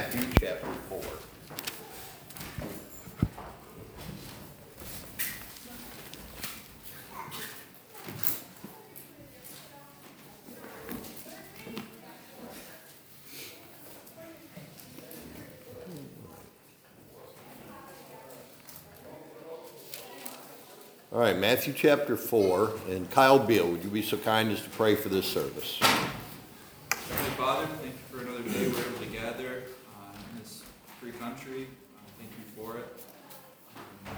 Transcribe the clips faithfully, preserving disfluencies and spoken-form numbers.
Matthew chapter four. All right, Matthew chapter four, and Kyle Beal, would you be so kind as to pray for this service? Heavenly Father, thank you for another day we're able to gather uh, in this free country. Uh, thank you for it. Um,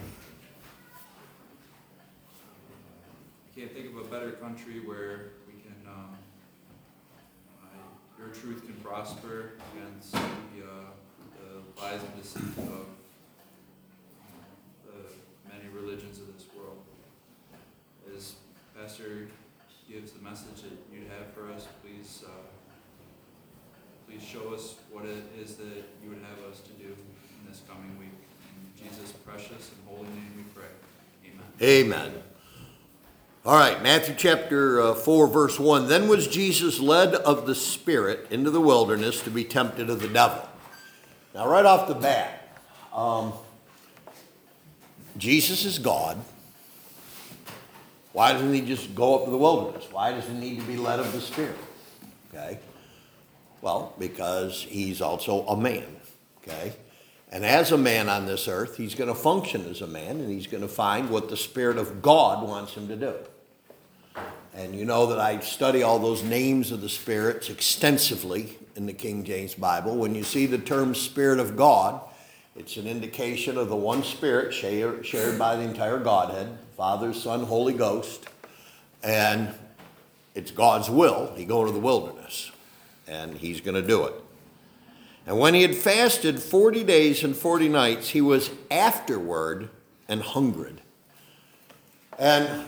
I can't think of a better country where we can, um, uh, your truth can prosper against the, uh, the lies and deceit of the many religions of this world. As Pastor gives the message that you'd have for us, please uh, please show us what it is that you would have us to do in this coming week. In Jesus' precious and holy name we pray. Amen. Amen. All right, Matthew chapter uh, four, verse one. Then was Jesus led of the Spirit into the wilderness to be tempted of the devil. Now, right off the bat, um, Jesus is God. Why doesn't he just go up to the wilderness? Why does he need to be led of the Spirit? Okay. Well, because he's also a man. Okay. And as a man on this earth, he's going to function as a man, and he's going to find what the Spirit of God wants him to do. And you know that I study all those names of the spirits extensively in the King James Bible. When you see the term Spirit of God, it's an indication of the one Spirit shared, shared by the entire Godhead, Father, Son, Holy Ghost. And it's God's will. He go to the wilderness, and he's going to do it. And when he had fasted forty days and forty nights, he was afterward and hungered. And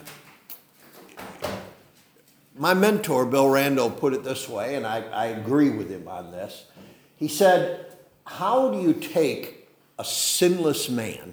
my mentor, Bill Rando, put it this way, and I, I agree with him on this. He said, how do you take a sinless man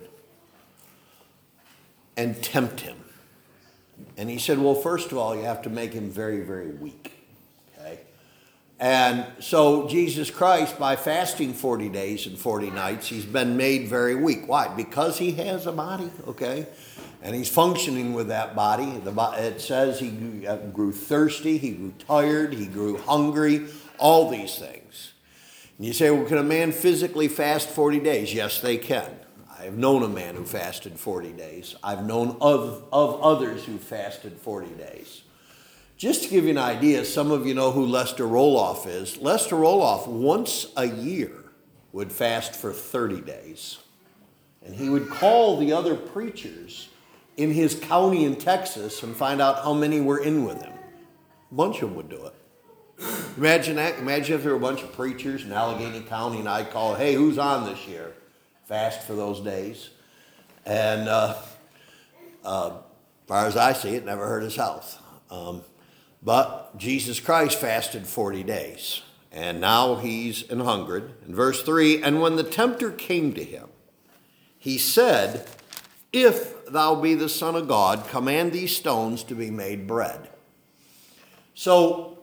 and tempt him? And he said, well, first of all, you have to make him very, very weak. Okay? And so Jesus Christ, by fasting forty days and forty nights, he's been made very weak. Why? Because he has a body, okay? And he's functioning with that body. It says he grew thirsty, he grew tired, he grew hungry, all these things. And you say, well, can a man physically fast forty days? Yes, they can. I've known a man who fasted forty days. I've known of, of others who fasted forty days. Just to give you an idea, some of you know who Lester Roloff is. Lester Roloff, once a year, would fast for thirty days. And he would call the other preachers in his county in Texas and find out how many were in with him. A bunch of them would do it. Imagine that. Imagine if there were a bunch of preachers in Allegheny County and I'd call, hey, who's on this year? Fast for those days. And uh, uh, as far as I see it, never hurt his health. Um, but Jesus Christ fasted forty days. And now he's an hungered. In verse three, and when the tempter came to him, he said, if thou be the Son of God, command these stones to be made bread. So,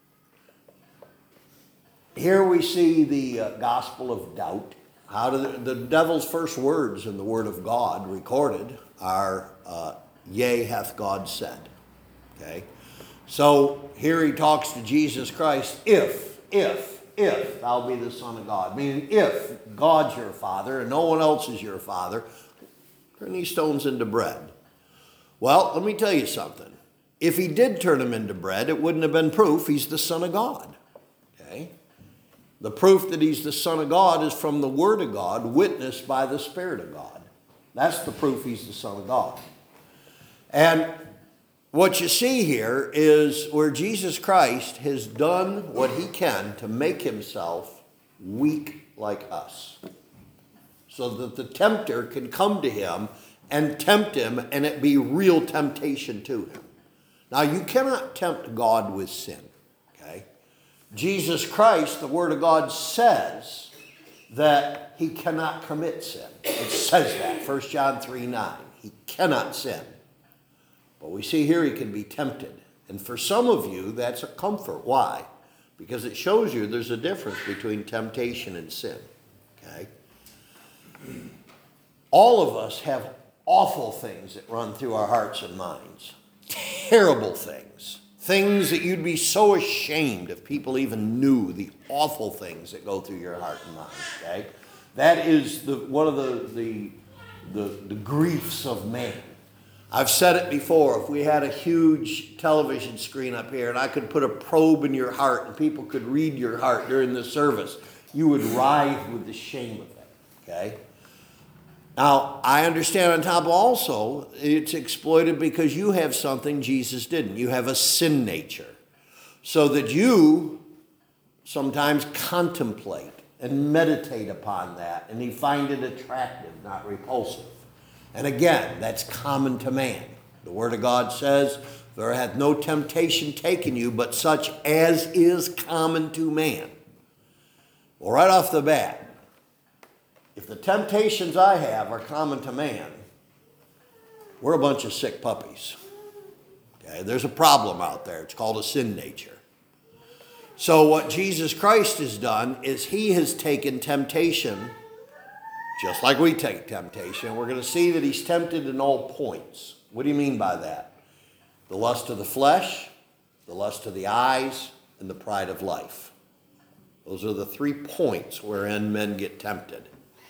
here we see the uh, gospel of doubt. How do the, the devil's first words in the Word of God recorded are, uh, yea, hath God said. Okay? So, here he talks to Jesus Christ, if, if, if thou be the Son of God. Meaning, if God's your Father and no one else is your Father, turn these stones into bread. Well, let me tell you something. If he did turn them into bread, it wouldn't have been proof he's the Son of God. Okay? The proof that he's the Son of God is from the Word of God, witnessed by the Spirit of God. That's the proof he's the Son of God. And what you see here is where Jesus Christ has done what he can to make himself weak like us, so that the tempter can come to him and tempt him, and it be real temptation to him. Now, you cannot tempt God with sin, okay? Jesus Christ, the Word of God, says that he cannot commit sin. It says that, First John three nine. He cannot sin. But we see here he can be tempted. And for some of you, that's a comfort. Why? because it shows you there's a difference between temptation and sin, okay? All of us have awful things that run through our hearts and minds. Terrible things. Things that you'd be so ashamed if people even knew the awful things that go through your heart and mind, okay? That is the, one of the, the, the, the griefs of man. I've said it before, if we had a huge television screen up here and I could put a probe in your heart and people could read your heart during the service, you would writhe with the shame of it, okay? Now, I understand on top also, it's exploited because you have something Jesus didn't. You have a sin nature. So that you sometimes contemplate and meditate upon that, and you find it attractive, not repulsive. And again, that's common to man. The Word of God says, there hath no temptation taken you, but such as is common to man. Well, right off the bat, if the temptations I have are common to man, we're a bunch of sick puppies. Okay? There's a problem out there. It's called a sin nature. So what Jesus Christ has done is he has taken temptation, just like we take temptation. We're going to see that he's tempted in all points. What do you mean by that? The lust of the flesh, the lust of the eyes, and the pride of life. Those are the three points wherein men get tempted.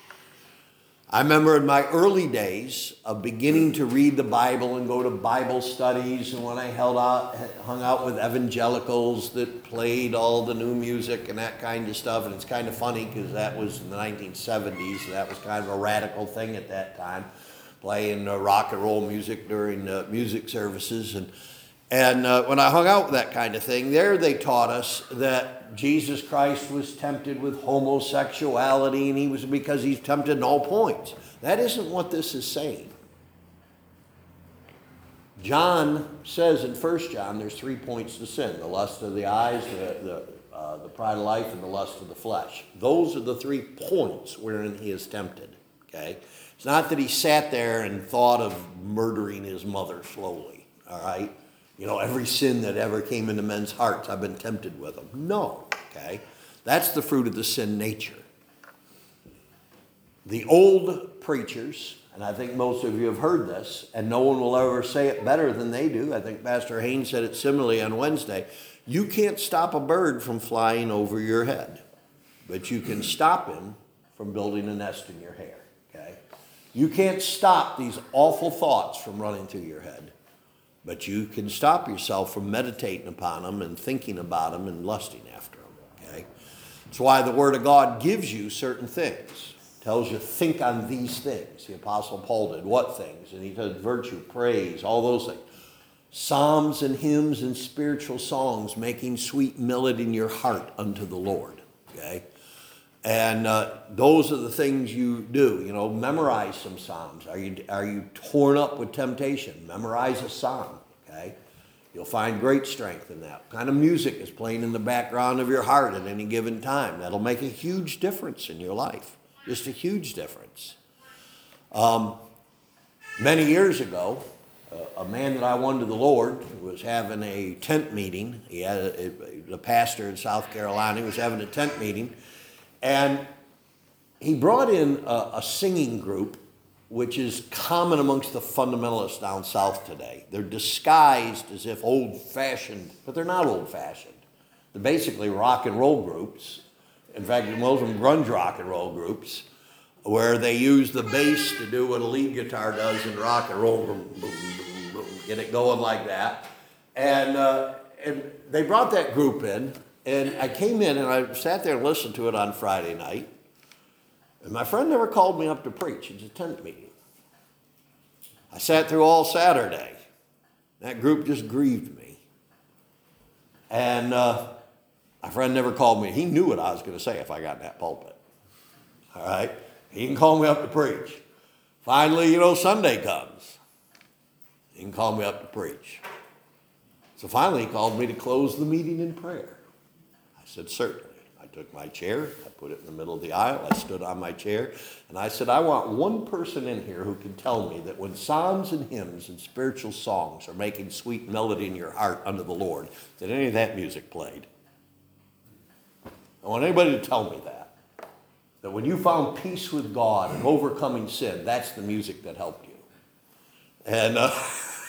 I remember in my early days of beginning to read the Bible and go to Bible studies, and when I held out, hung out with evangelicals that played all the new music and that kind of stuff, and it's kind of funny because that was in the nineteen seventies, and that was kind of a radical thing at that time, playing uh, rock and roll music during uh, music services. And And uh, when I hung out with that kind of thing, there they taught us that Jesus Christ was tempted with homosexuality, and he was because he's tempted in all points. That isn't what this is saying. John says in First John there's three points to sin: the lust of the eyes, the, the, uh, the pride of life, and the lust of the flesh. Those are the three points wherein he is tempted. Okay? It's not that he sat there and thought of murdering his mother slowly, all right? You know, every sin that ever came into men's hearts, I've been tempted with them. No, okay? That's the fruit of the sin nature. The old preachers, and I think most of you have heard this, and no one will ever say it better than they do. I think Pastor Haynes said it similarly on Wednesday. You can't stop a bird from flying over your head, but you can stop him from building a nest in your hair, okay? You can't stop these awful thoughts from running through your head. But you can stop yourself from meditating upon them and thinking about them and lusting after them, okay? That's why the Word of God gives you certain things. Tells you, think on these things. The Apostle Paul did. What things? And he said virtue, praise, all those things. Psalms and hymns and spiritual songs, making sweet melody in your heart unto the Lord, okay? And uh, those are the things you do. You know, memorize some psalms. Are you, are you torn up with temptation? Memorize a psalm, okay? You'll find great strength in that. What kind of music is playing in the background of your heart at any given time? That'll make a huge difference in your life. Just a huge difference. Um, many years ago, uh, a man that I won to the Lord was having a tent meeting. He had a, a, a pastor in South Carolina. He was having a tent meeting. And he brought in a, a singing group, which is common amongst the fundamentalists down south today. They're disguised as if old-fashioned, but they're not old-fashioned. They're basically rock and roll groups. In fact, most of them grunge rock and roll groups, where they use the bass to do what a lead guitar does in rock and roll, boom, boom, boom, boom, get it going like that. And, uh, and they brought that group in. And I came in and I sat there and listened to it on Friday night. And my friend never called me up to preach. It's a tent meeting. I sat through all Saturday. That group just grieved me. And uh, my friend never called me. He knew what I was going to say if I got in that pulpit. All right? He didn't call me up to preach. Finally, you know, Sunday comes. He didn't call me up to preach. So finally he called me to close the meeting in prayer. I said, certainly. I took my chair, I put it in the middle of the aisle, I stood on my chair, and I said, I want one person in here who can tell me that when psalms and hymns and spiritual songs are making sweet melody in your heart unto the Lord, that any of that music played. I want anybody to tell me that. That when you found peace with God and overcoming sin, that's the music that helped you. And uh,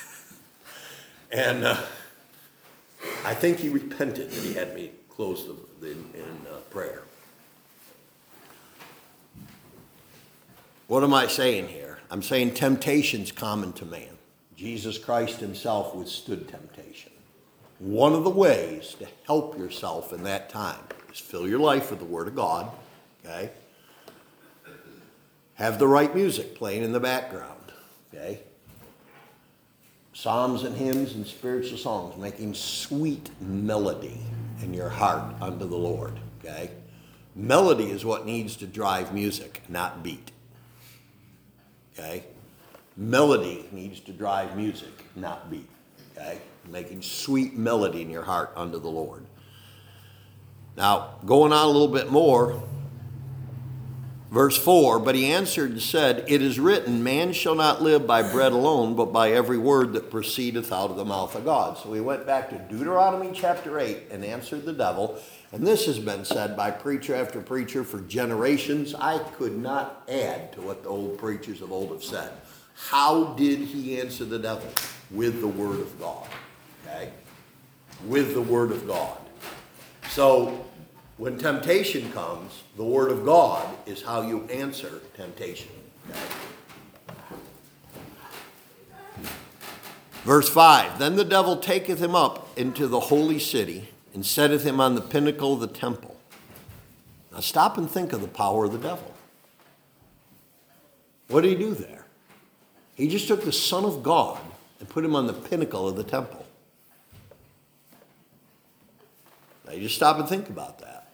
and uh, I think he repented that he had me close the, the in, in uh, prayer. What am I saying here? I'm saying temptation's common to man. Jesus Christ himself withstood temptation. One of the ways to help yourself in that time is fill your life with the Word of God, okay? Have the right music playing in the background, okay? Psalms and hymns and spiritual songs, making sweet melody in your heart unto the Lord, okay? Melody is what needs to drive music, not beat, okay? Melody needs to drive music, not beat, okay? Making sweet melody in your heart unto the Lord. Now, going on a little bit more, verse four, but he answered and said, it is written, man shall not live by bread alone, but by every word that proceedeth out of the mouth of God. So we went back to Deuteronomy chapter eight and answered the devil. And this has been said by preacher after preacher for generations. I could not add to what the old preachers of old have said. How did he answer the devil? With the word of God. Okay? With the word of God. So, when temptation comes, the word of God is how you answer temptation. Okay? Verse five, then the devil taketh him up into the holy city, and setteth him on the pinnacle of the temple. Now stop and think of the power of the devil. What did he do there? He just took the Son of God and put him on the pinnacle of the temple. Now you just stop and think about that.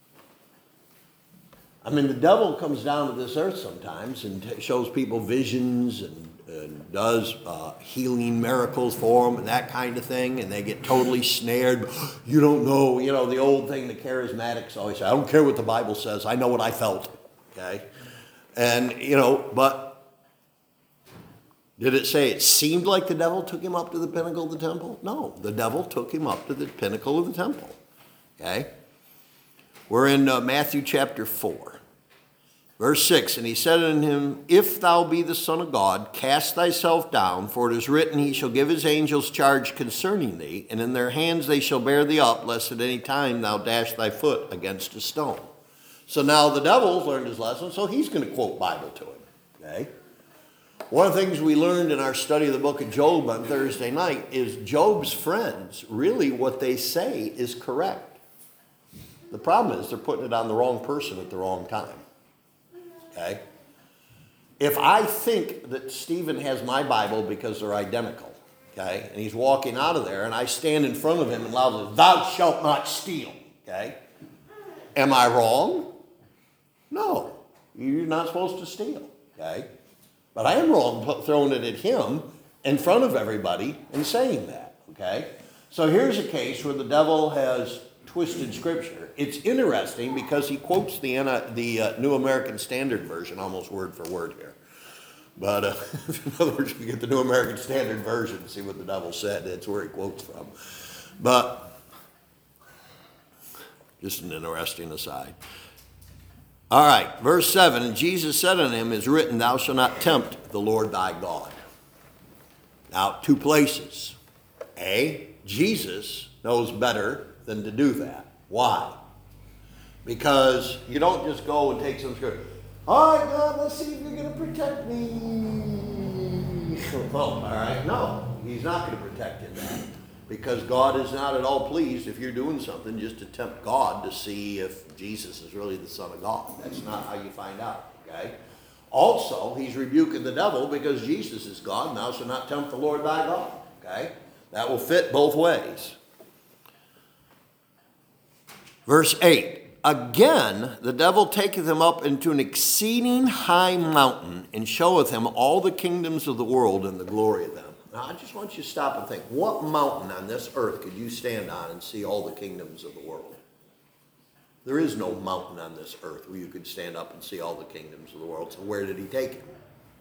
I mean, the devil comes down to this earth sometimes and t- shows people visions and, and does uh, healing miracles for them and that kind of thing, and they get totally snared. You don't know, you know, the old thing the charismatics always say, I don't care what the Bible says, I know what I felt, okay? And, you know, but did it say it seemed like the devil took him up to the pinnacle of the temple? No, the devil took him up to the pinnacle of the temple, okay? We're in uh, Matthew chapter four, verse six. And he said unto him, if thou be the Son of God, cast thyself down, for it is written, he shall give his angels charge concerning thee, and in their hands they shall bear thee up, lest at any time thou dash thy foot against a stone. So now the devil's learned his lesson, so he's going to quote Bible to him, okay? One of the things we learned in our study of the book of Job on Thursday night is Job's friends, really what they say is correct. The problem is they're putting it on the wrong person at the wrong time. Okay? If I think that Stephen has my Bible because they're identical, okay, and he's walking out of there, and I stand in front of him and loudly, thou shalt not steal, okay? Am I wrong? No. You're not supposed to steal, okay? But I am wrong throwing it at him in front of everybody and saying that, okay? So here's a case where the devil has twisted Scripture. It's interesting because he quotes the, the uh, New American Standard Version almost word for word here. But uh, in other words, you get the New American Standard Version and see what the devil said. That's where he quotes from. But just an interesting aside. All right, verse seven, and Jesus said unto him, is written, thou shalt not tempt the Lord thy God. Now, two places. A, Jesus knows better than to do that. Why? Because you don't just go and take some scripture. All right, God, let's see if you're going to protect me. Well, all right, no, he's not going to protect you in that. Because God is not at all pleased if you're doing something just to tempt God to see if Jesus is really the Son of God. That's not how you find out, okay? Also, he's rebuking the devil because Jesus is God. Thou shalt not tempt the Lord thy God, okay? That will fit both ways. Verse eight, again, the devil taketh him up into an exceeding high mountain and showeth him all the kingdoms of the world and the glory of them. Now, I just want you to stop and think, what mountain on this earth could you stand on and see all the kingdoms of the world? There is no mountain on this earth where you could stand up and see all the kingdoms of the world. So where did he take him?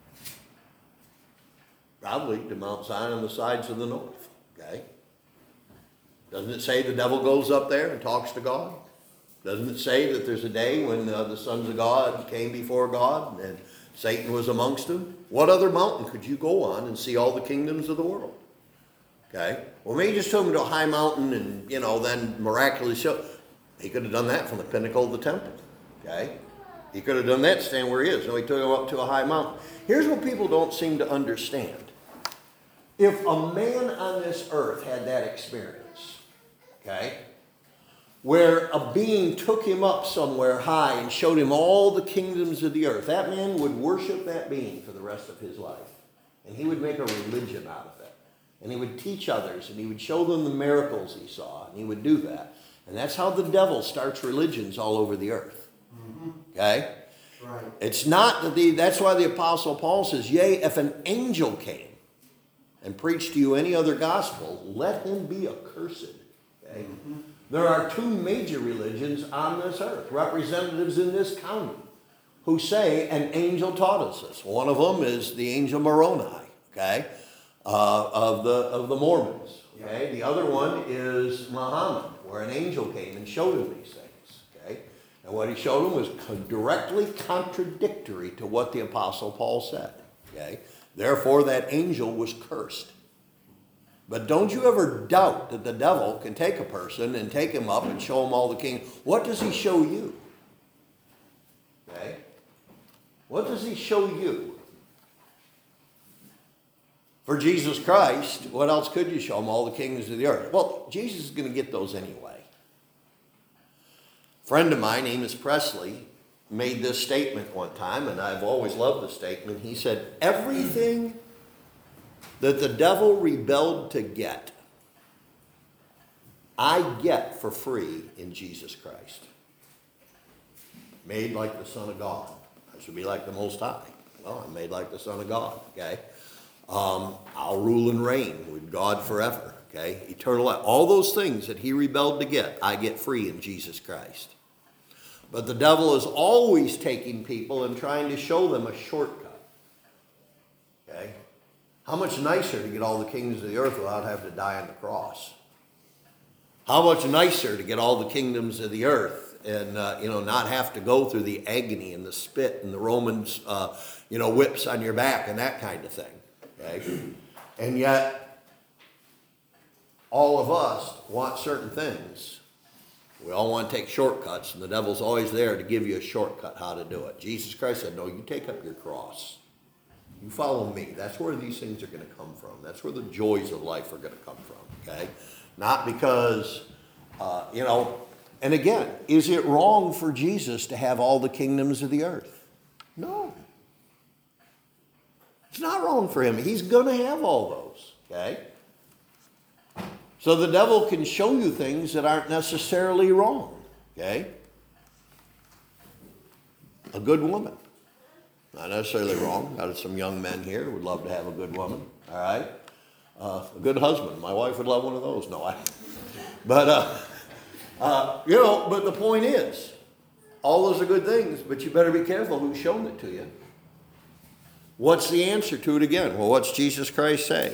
Probably to Mount Zion on the sides of the north, okay? Doesn't it say the devil goes up there and talks to God? Doesn't it say that there's a day when uh, the sons of God came before God and Satan was amongst them? What other mountain could you go on and see all the kingdoms of the world? Okay? Well, maybe just took him to a high mountain and, you know, then miraculously show. He could have done that from the pinnacle of the temple. Okay? He could have done that standing where he is. No, he took him up to a high mountain. Here's what people don't seem to understand. If a man on this earth had that experience, okay, where a being took him up somewhere high and showed him all the kingdoms of the earth, that man would worship that being for the rest of his life. And he would make a religion out of it. And he would teach others, and he would show them the miracles he saw, and he would do that. And that's how the devil starts religions all over the earth. Mm-hmm. Okay? Right. It's not that the, that's why the Apostle Paul says, yea, if an angel came and preached to you any other gospel, let him be accursed. Okay? Mm-hmm. There are two major religions on this earth, representatives in this county, who say an angel taught us this. One of them is the angel Moroni, okay, uh, of the of the Mormons. Okay, the other one is Muhammad, where an angel came and showed him these things. Okay, and what he showed him was directly contradictory to what the Apostle Paul said. Okay, therefore that angel was cursed. But don't you ever doubt that the devil can take a person and take him up and show him all the king. What does he show you? Okay? What does he show you? For Jesus Christ, what else could you show him? All the kingdoms of the earth. Well, Jesus is going to get those anyway. A friend of mine, Amos Presley, made this statement one time, and I've always loved the statement. He said, everything that the devil rebelled to get, I get for free in Jesus Christ. Made like the Son of God. I should be like the Most High. Well, I'm made like the Son of God, okay? Um, I'll rule and reign with God forever, okay? Eternal life. All those things that he rebelled to get, I get free in Jesus Christ. But the devil is always taking people and trying to show them a shortcut, okay? How much nicer to get all the kingdoms of the earth without having to die on the cross? How much nicer to get all the kingdoms of the earth and, uh, you know, not have to go through the agony and the spit and the Romans, uh, you know, whips on your back and that kind of thing. Okay? And yet, all of us want certain things. We all want to take shortcuts, and the devil's always there to give you a shortcut how to do it. Jesus Christ said, no, you take up your cross. You follow me. That's where these things are going to come from. That's where the joys of life are going to come from, okay? Not because, uh, you know, and again, is it wrong for Jesus to have all the kingdoms of the earth? No. It's not wrong for him. He's going to have all those, okay? So the devil can show you things that aren't necessarily wrong, okay? A good woman. Not necessarily wrong. Got some young men here who would love to have a good woman. All right? Uh, a good husband. My wife would love one of those. No, I. But, uh, uh, you know, but the point is, all those are good things, but you better be careful who's shown it to you. What's the answer to it again? Well, what's Jesus Christ say?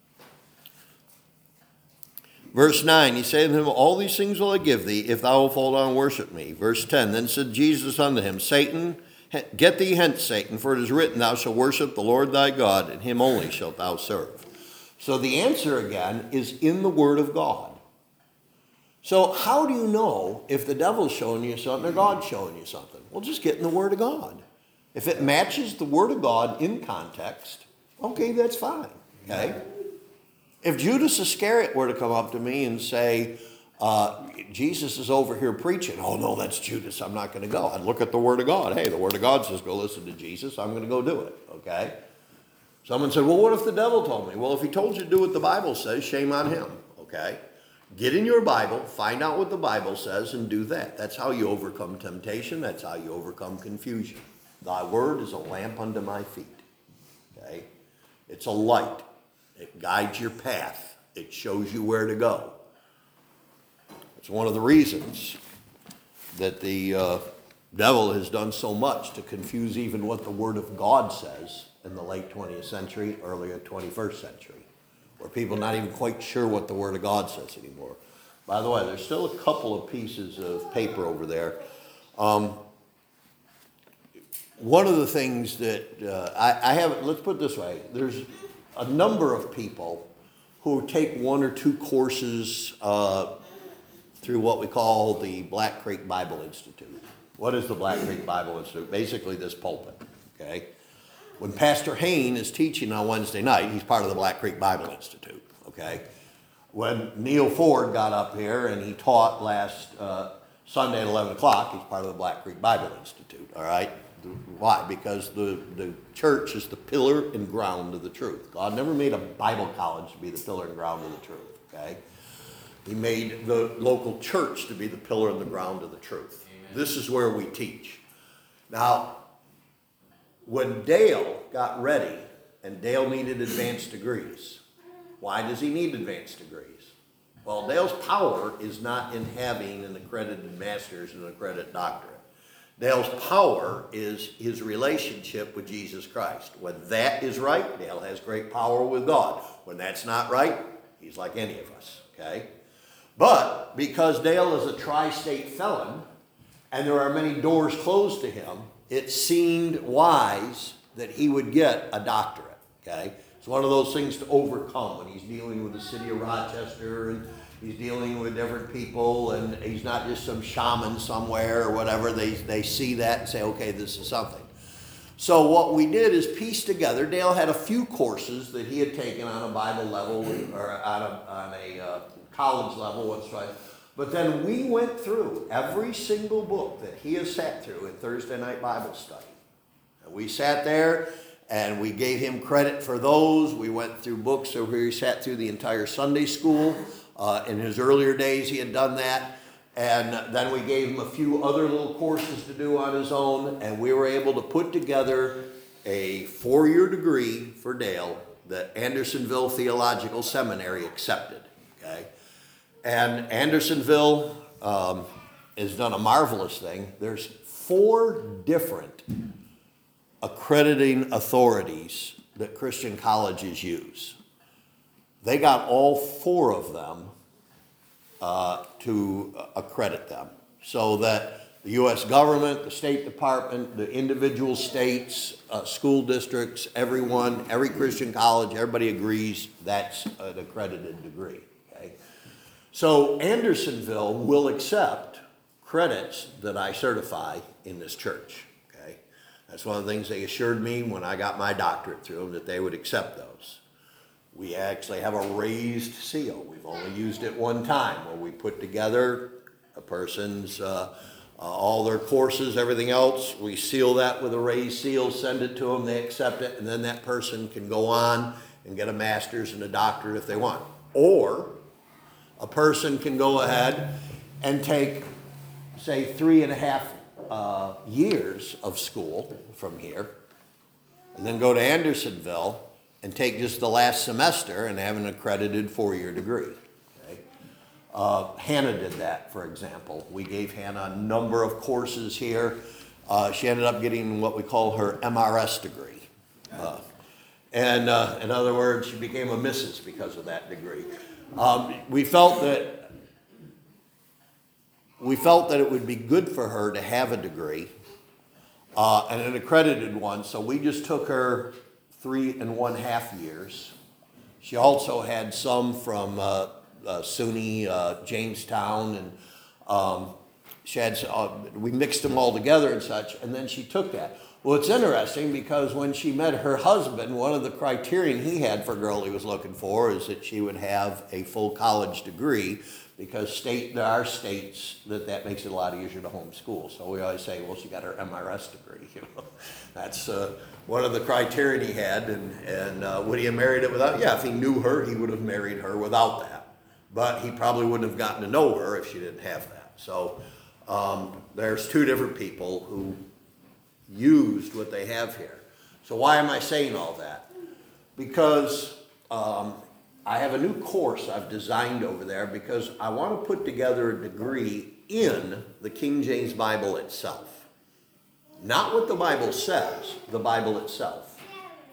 Verse nine, he said to him, all these things will I give thee, if thou wilt fall down and worship me. Verse ten, then said Jesus unto him, Satan, get thee hence, Satan, for it is written, thou shalt worship the Lord thy God, and him only shalt thou serve. So the answer again is in the Word of God. So how do you know if the devil's showing you something or God's showing you something? Well, just get in the Word of God. If it matches the Word of God in context, okay, that's fine, okay? If Judas Iscariot were to come up to me and say, Uh, Jesus is over here preaching. Oh, no, that's Judas. I'm not going to go. I'd look at the Word of God. Hey, the Word of God says go listen to Jesus. I'm going to go do it, okay? Someone said, well, what if the devil told me? Well, if he told you to do what the Bible says, shame on him, okay? Get in your Bible, find out what the Bible says, and do that. That's how you overcome temptation. That's how you overcome confusion. Thy Word is a lamp unto my feet, okay? It's a light. It guides your path. It shows you where to go. It's one of the reasons that the uh, devil has done so much to confuse even what the Word of God says in the late twentieth century, earlier twenty-first century, where people are not even quite sure what the Word of God says anymore. By the way, there's still a couple of pieces of paper over there. Um, one of the things that uh, I, I have, let's put it this way, there's a number of people who take one or two courses uh, through what we call the Black Creek Bible Institute. What is the Black Creek Bible Institute? Basically this pulpit, okay? When Pastor Hain is teaching on Wednesday night, he's part of the Black Creek Bible Institute, okay? When Neil Ford got up here and he taught last uh, Sunday at eleven o'clock, he's part of the Black Creek Bible Institute, all right? Why? Because the, the church is the pillar and ground of the truth. God never made a Bible college to be the pillar and ground of the truth, okay? He made the local church to be the pillar and the ground of the truth. Amen. This is where we teach. Now, when Dale got ready, and Dale needed advanced degrees, why does he need advanced degrees? Well, Dale's power is not in having an accredited master's and an accredited doctorate. Dale's power is his relationship with Jesus Christ. When that is right, Dale has great power with God. When that's not right, he's like any of us, okay? But because Dale is a tri-state felon, and there are many doors closed to him, it seemed wise that he would get a doctorate, okay? It's one of those things to overcome when he's dealing with the city of Rochester and he's dealing with different people and he's not just some shaman somewhere or whatever. They, they see that and say, okay, this is something. So what we did is piece together. Dale had a few courses that he had taken on a Bible level or on a, on a uh, college level, what's right. But then we went through every single book that he has sat through in Thursday night Bible study. And we sat there and we gave him credit for those. We went through books where he sat through the entire Sunday school. Uh, in his earlier days, he had done that. And then we gave him a few other little courses to do on his own. And we were able to put together a four-year degree for Dale that Andersonville Theological Seminary accepted. Okay? And Andersonville um, has done a marvelous thing. There's four different accrediting authorities that Christian colleges use. They got all four of them uh, to accredit them so that the U S government, the State Department, the individual states, uh, school districts, everyone, every Christian college, everybody agrees that's an accredited degree. Okay? So Andersonville will accept credits that I certify in this church. Okay? That's one of the things they assured me when I got my doctorate through them, that they would accept those. We actually have a raised seal. We've only used it one time where we put together a person's, uh, uh, all their courses, everything else. We seal that with a raised seal, send it to them, they accept it, and then that person can go on and get a master's and a doctorate if they want. Or a person can go ahead and take, say, three and a half uh, years of school from here, and then go to Andersonville and take just the last semester and have an accredited four-year degree. Okay? Uh, Hannah did that, for example. We gave Hannah a number of courses here. Uh, she ended up getting what we call her M R S degree. Uh, and uh, in other words, she became a missus because of that degree. Um, we felt that we felt that it would be good for her to have a degree uh, and an accredited one, so we just took her three and one half years. She also had some from uh, uh, SUNY, uh, Jamestown, and um, she had, uh, we mixed them all together and such, and then she took that. Well, it's interesting because when she met her husband, one of the criterion he had for a girl he was looking for is that she would have a full college degree, because state there are states that that makes it a lot easier to homeschool. So we always say, well, she got her M R S degree. You know, that's uh, one of the criteria he had. And, and uh, would he have married it without? Yeah, if he knew her, he would have married her without that. But he probably wouldn't have gotten to know her if she didn't have that. So um, there's two different people who used what they have here. So why am I saying all that? Because um, I have a new course I've designed over there because I want to put together a degree in the King James Bible itself. Not what the Bible says, the Bible itself.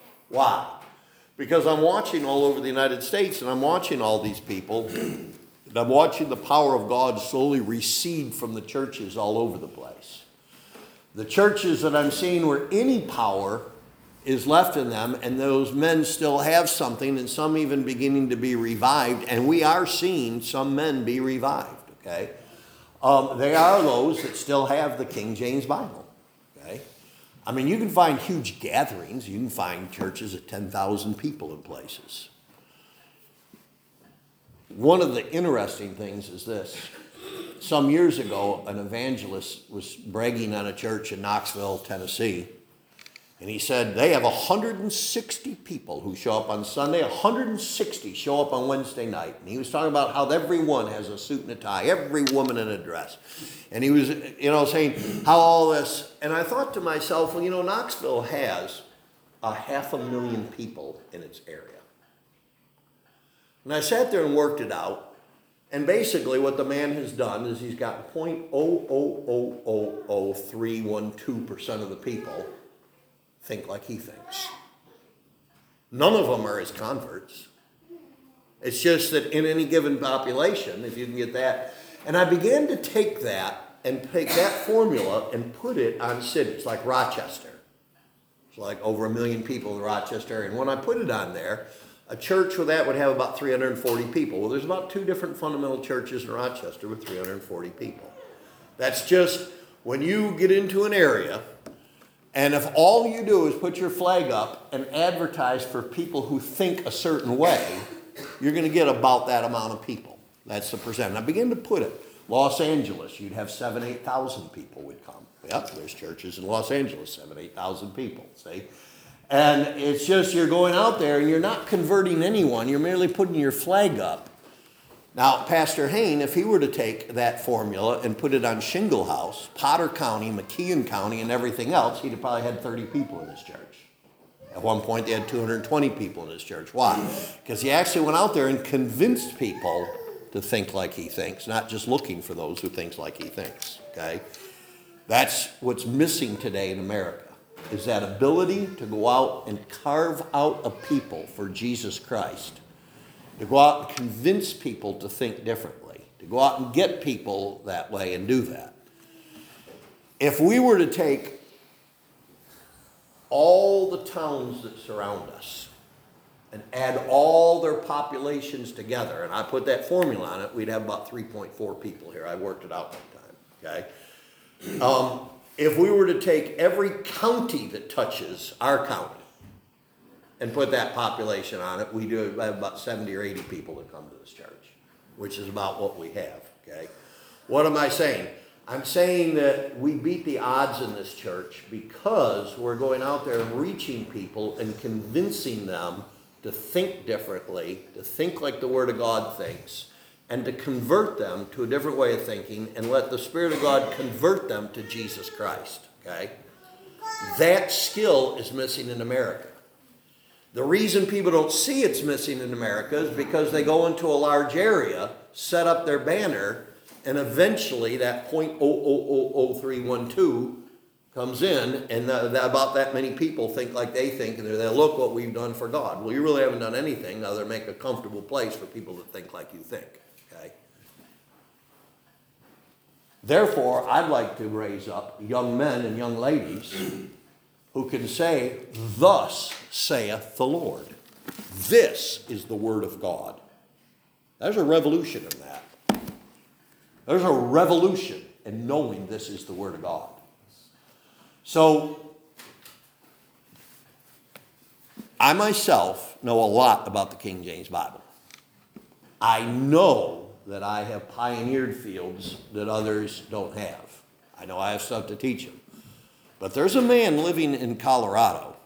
Why? Because I'm watching all over the United States and I'm watching all these people And I'm watching the power of God slowly recede from the churches all over the place. The churches that I'm seeing where any power is left in them, and those men still have something, and some even beginning to be revived, and we are seeing some men be revived, okay? Um, they are those that still have the King James Bible, okay? I mean, you can find huge gatherings. You can find churches of ten thousand people in places. One of the interesting things is this. Some years ago, an evangelist was bragging on a church in Knoxville, Tennessee, and he said they have one hundred sixty people who show up on Sunday, one hundred sixty show up on Wednesday night. And he was talking about how everyone has a suit and a tie, every woman in a dress. And he was, you know, saying how all this, and I thought to myself, well, you know, Knoxville has a half a million people in its area. And I sat there and worked it out. And basically what the man has done is he's got zero point zero zero zero zero zero three one two percent of the people think like he thinks. None of them are his converts. It's just that in any given population, if you can get that. And I began to take that and take that formula and put it on cities like Rochester. It's like over a million people in the Rochester area. And when I put it on there, a church with that would have about three hundred forty people. Well, there's about two different fundamental churches in Rochester with three hundred forty people. That's just when you get into an area, and if all you do is put your flag up and advertise for people who think a certain way, you're going to get about that amount of people. That's the percent. And I begin to put it. Los Angeles, you'd have seven, eight thousand people would come. Yep, there's churches in Los Angeles, seven, eight thousand people. See, and it's just you're going out there and you're not converting anyone. You're merely putting your flag up. Now, Pastor Hain, if he were to take that formula and put it on Shingle House, Potter County, McKeon County, and everything else, he'd have probably had thirty people in his church. At one point, they had two hundred twenty people in his church. Why? Because he actually went out there and convinced people to think like he thinks, not just looking for those who think like he thinks, okay? That's what's missing today in America, is that ability to go out and carve out a people for Jesus Christ, to go out and convince people to think differently, to go out and get people that way and do that. If we were to take all the towns that surround us and add all their populations together, and I put that formula on it, we'd have about three point four people here. I worked it out one time, okay? Um, if we were to take every county that touches our county and put that population on it, we do have about seventy or eighty people that come to this church, which is about what we have, okay? What am I saying? I'm saying that we beat the odds in this church because we're going out there and reaching people and convincing them to think differently, to think like the Word of God thinks, and to convert them to a different way of thinking and let the Spirit of God convert them to Jesus Christ, okay? That skill is missing in America. The reason people don't see it's missing in America is because they go into a large area, set up their banner, and eventually that zero point zero zero zero zero three one two comes in, and the, the, about that many people think like they think, and they look what we've done for God. Well, you really haven't done anything other than make a comfortable place for people to think like you think, okay? Therefore, I'd like to raise up young men and young ladies who can say, "Thus saith the Lord." This is the word of God. There's a revolution in that. There's a revolution in knowing this is the word of God. So, I myself know a lot about the King James Bible. I know that I have pioneered fields that others don't have. I know I have stuff to teach them. But there's a man living in Colorado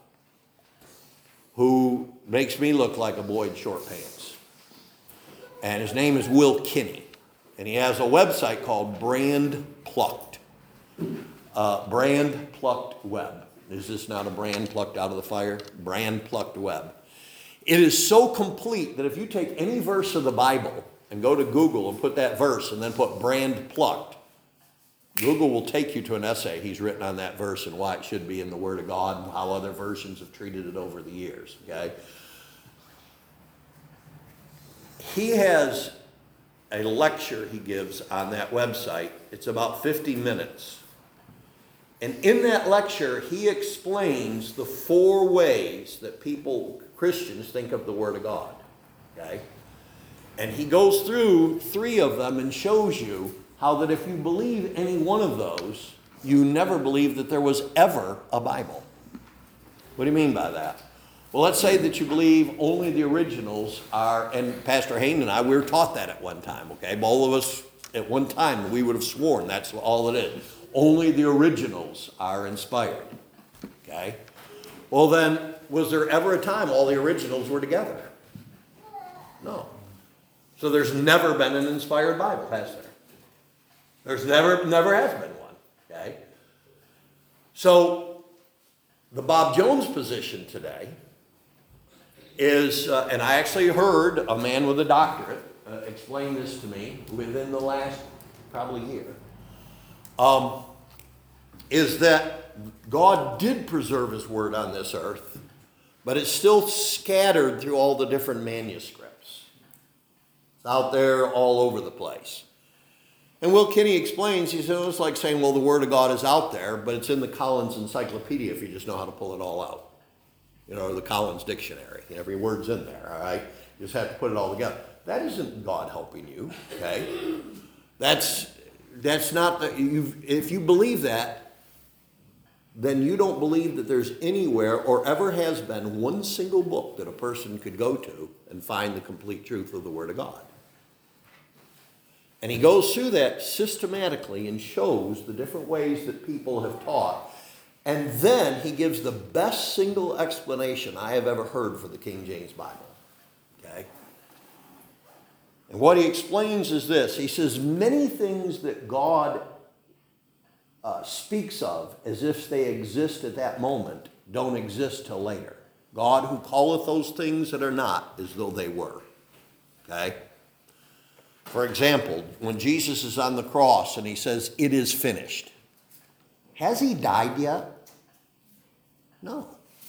who makes me look like a boy in short pants. And his name is Will Kinney. And he has a website called Brand Plucked. Uh, Brand Plucked Web. Is this not a brand plucked out of the fire? Brand Plucked Web. It is so complete that if you take any verse of the Bible and go to Google and put that verse and then put Brand Plucked, Google will take you to an essay he's written on that verse and why it should be in the Word of God and how other versions have treated it over the years, okay? He has a lecture he gives on that website. It's about fifty minutes. And in that lecture, he explains the four ways that people, Christians, think of the Word of God. Okay? And he goes through three of them and shows you how that if you believe any one of those, you never believed that there was ever a Bible. What do you mean by that? Well, let's say that you believe only the originals are, and Pastor Hayden and I, we were taught that at one time, okay? All of us at one time, we would have sworn that's all it is. Only the originals are inspired, okay? Well then, was there ever a time all the originals were together? No. So there's never been an inspired Bible, has there? There's never, never has been one, okay? So the Bob Jones position today is, uh, and I actually heard a man with a doctorate uh, explain this to me within the last probably year, um, is that God did preserve his word on this earth, but it's still scattered through all the different manuscripts. It's out there all over the place. And Will Kinney explains, he says, it's like saying, well, the Word of God is out there, but it's in the Collins Encyclopedia if you just know how to pull it all out. You know, or the Collins Dictionary. Every word's in there, all right? You just have to put it all together. That isn't God helping you, okay? That's, that's not, the, you've, if you believe that, then you don't believe that there's anywhere or ever has been one single book that a person could go to and find the complete truth of the Word of God. And he goes through that systematically and shows the different ways that people have taught. And then he gives the best single explanation I have ever heard for the King James Bible. Okay? And what he explains is this. He says, many things that God uh, speaks of as if they exist at that moment don't exist till later. God who calleth those things that are not as though they were. Okay? For example, when Jesus is on the cross and he says, it is finished. Has he died yet? No.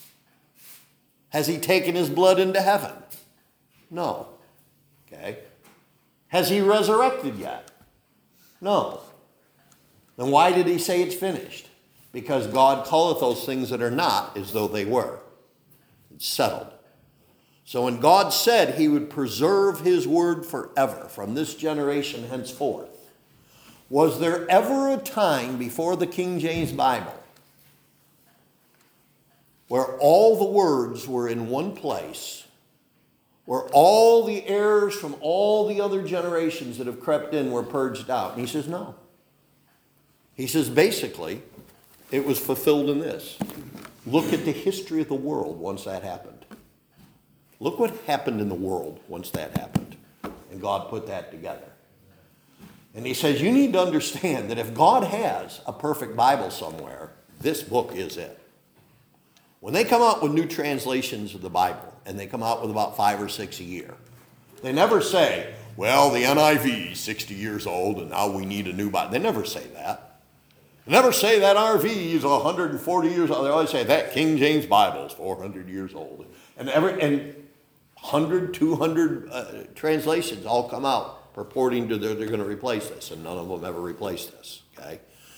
Has he taken his blood into heaven? No. Okay. Has he resurrected yet? No. Then why did he say it's finished? Because God calleth those things that are not as though they were. It's settled. So when God said he would preserve his word forever from this generation henceforth, was there ever a time before the King James Bible where all the words were in one place, where all the errors from all the other generations that have crept in were purged out? And he says, no. He says, basically, it was fulfilled in this. Look at the history of the world once that happened. Look what happened in the world once that happened. And God put that together. And he says, you need to understand that if God has a perfect Bible somewhere, this book is it. When they come out with new translations of the Bible, and they come out with about five or six a year, they never say, well, the N I V is sixty years old, and now we need a new Bible. They never say that. They never say that R V is one hundred forty years old. They always say that King James Bible is four hundred years old. And every... And one hundred, two hundred uh, translations all come out purporting to they're, they're going to replace this, and none of them ever replace this, okay?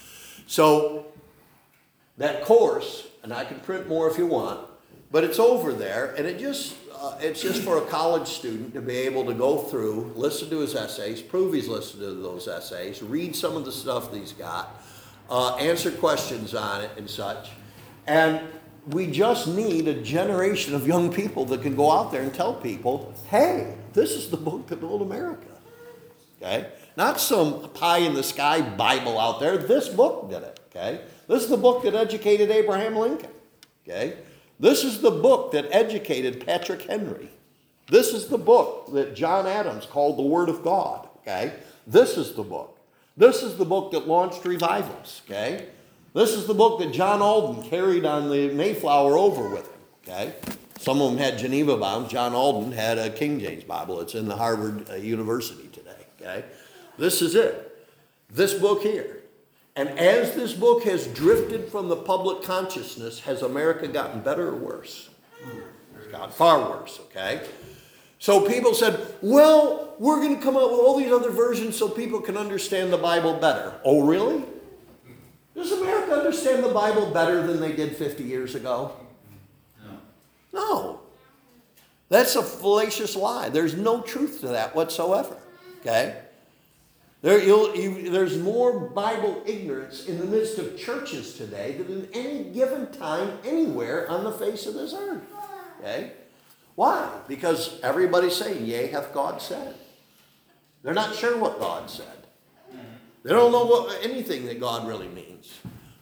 So that course, and I can print more if you want, but it's over there, and it just uh, it's just for a college student to be able to go through, listen to his essays, prove he's listened to those essays, read some of the stuff that he's got, uh, answer questions on it and such, and we just need a generation of young people that can go out there and tell people, hey, this is the book that built America. Okay? Not some pie-in-the-sky Bible out there. This book did it. Okay? This is the book that educated Abraham Lincoln. Okay? This is the book that educated Patrick Henry. This is the book that John Adams called the Word of God. Okay? This is the book. This is the book that launched revivals. Okay? This is the book that John Alden carried on the Mayflower over with him, okay? Some of them had Geneva Bibles. John Alden had a King James Bible. It's in the Harvard uh, University today, okay? This is it. This book here. And as this book has drifted from the public consciousness, has America gotten better or worse? It's gotten far worse, okay? So people said, well, we're going to come out with all these other versions so people can understand the Bible better. Oh, really? Does America understand the Bible better than they did fifty years ago? No. No. That's a fallacious lie. There's no truth to that whatsoever. Okay? There, you'll, you, there's more Bible ignorance in the midst of churches today than in any given time anywhere on the face of this earth. Okay? Why? Because everybody's saying, yea, hath God said. They're not sure what God said. They don't know what anything that God really means.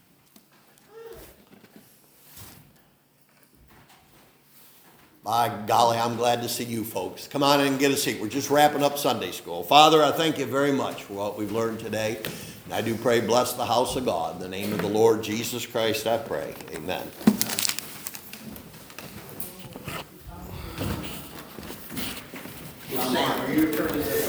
By golly, I'm glad to see you folks. Come on in and get a seat. We're just wrapping up Sunday school. Father, I thank you very much for what we've learned today. And I do pray, bless the house of God. In the name of the Lord Jesus Christ, I pray. Amen. Sam, are you turning this